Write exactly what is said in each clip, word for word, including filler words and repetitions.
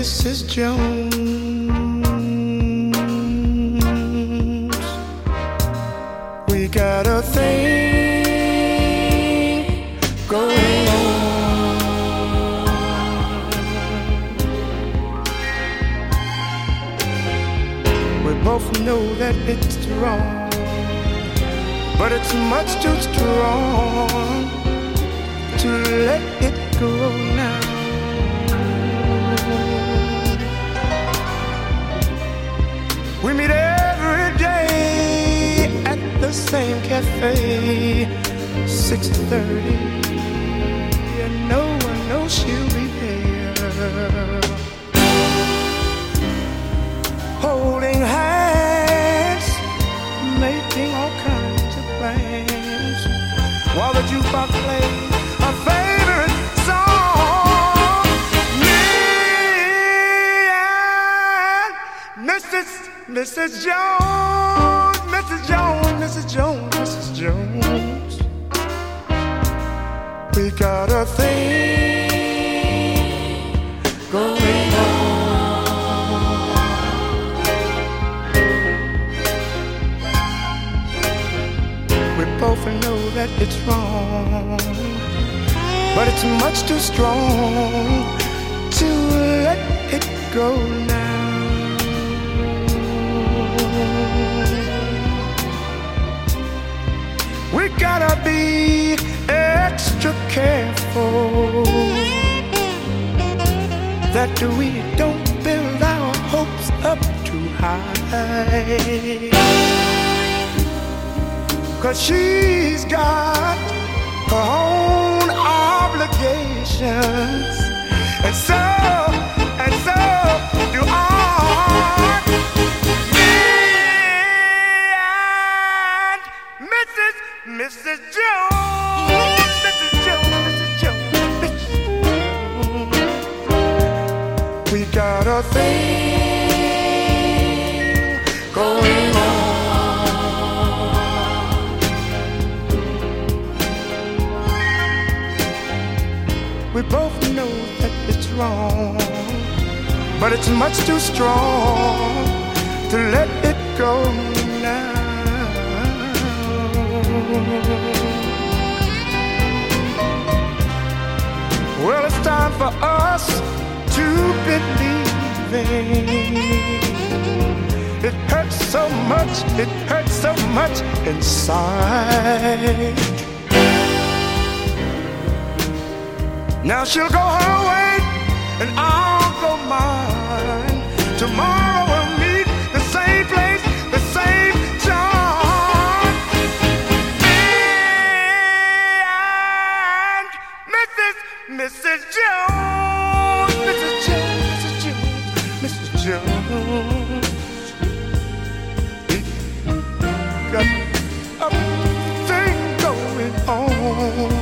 Missus Jones. We got a thing going on. We both know that it's wrong, but it's much too strong to let it go now. We meet every day at the same cafe, six thirty, and no one knows she'll be there. Holding hands, making all kinds of plans, while the jukebox plays our favorite song. Me and Missus Missus Jones, Missus Jones, Missus Jones, Missus Jones. We got a thing going on. We both know that it's wrong, but it's much too strong to let it go now. We gotta be extra careful that we don't build our hopes up too high, 'cause she's got her own obligations, and so, and so do I. Missus Jones, Missus Jones, Missus Jones, Missus Jones. We got a thing going on. We both know that it's wrong, but it's much too strong to let it go now. Well, it's time for us to believe. It hurts so much, it hurts so much inside. Now she'll go her way and I'll go mine. Tomorrow we'll meet the same place, the same time. Missus Jones, Missus Jones, Missus Jones, Missus Jones. We got a thing going on.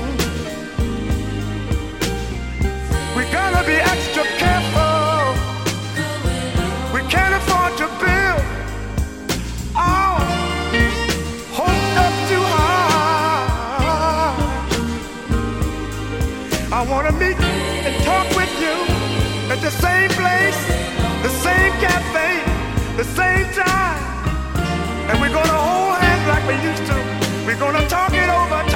We gotta be extra careful. We can't afford to build our hopes up too high. I wanna meet and talk with you at the same place, the same cafe, the same time. And we're gonna hold hands like we used to. We're gonna talk it over